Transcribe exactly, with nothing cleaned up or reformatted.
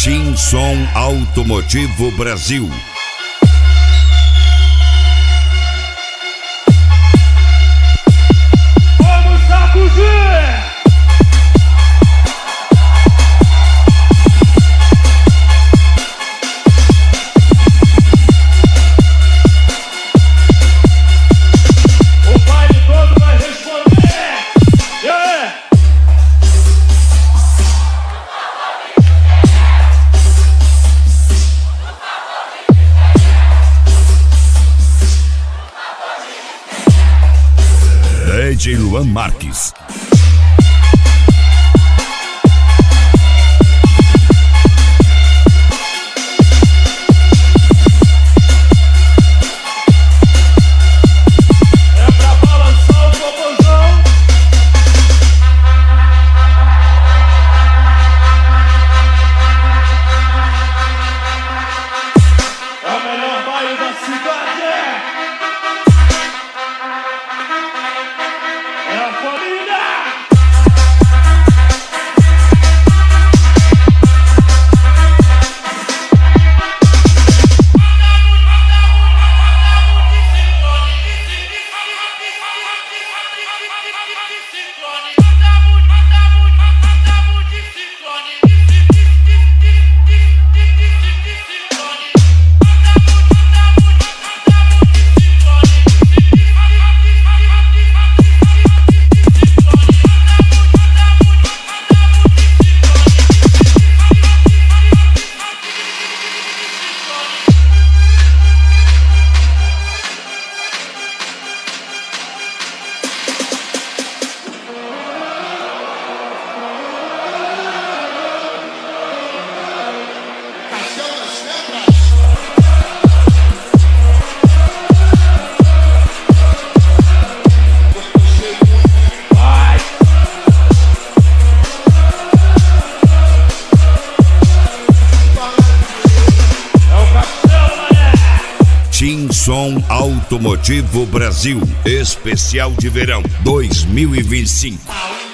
Tinson Automotivo Brasil. Vamos sacudir! O baile todo vai responder! Yeah! D J Luan Marques. É pra balançar o popozão. É o melhor baile da cidade. É a família. Tinson Automotivo Brasil, especial de verão dois mil e vinte e cinco.